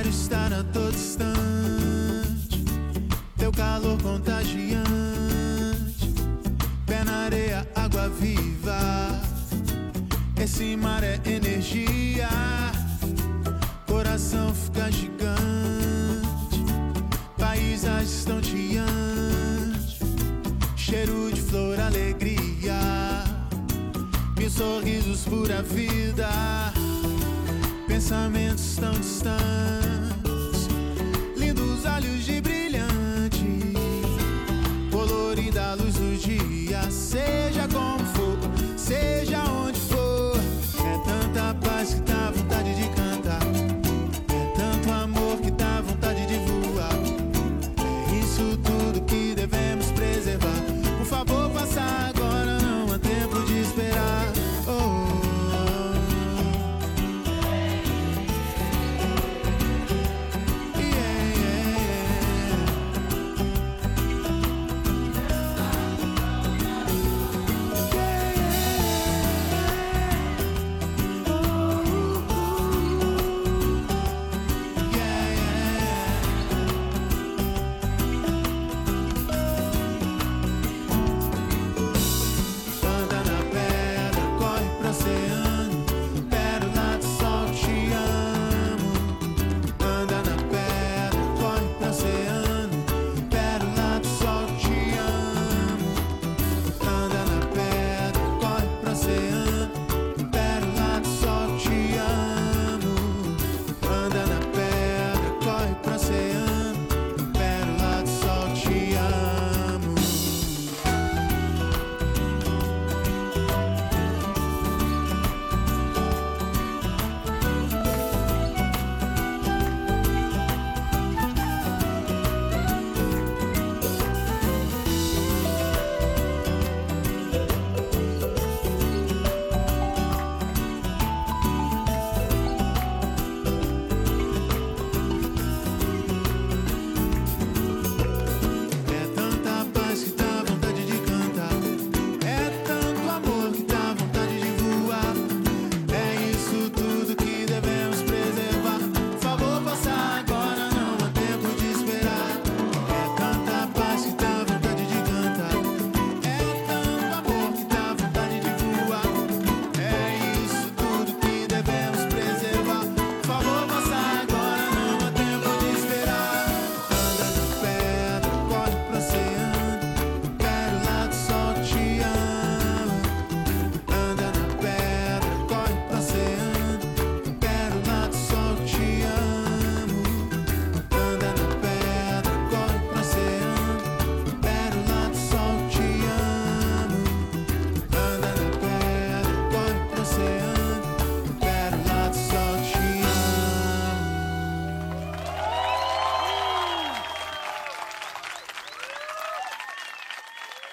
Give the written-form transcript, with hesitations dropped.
estar a todo instante, teu calor contagiante, pé na areia, água viva. Esse mar é energia, coração fica gigante, paisagem estonteante, cheiro de flor, alegria, mil sorrisos, pura vida, pensamentos tão distantes, lindos olhos de brilhante, colorida a luz do dia.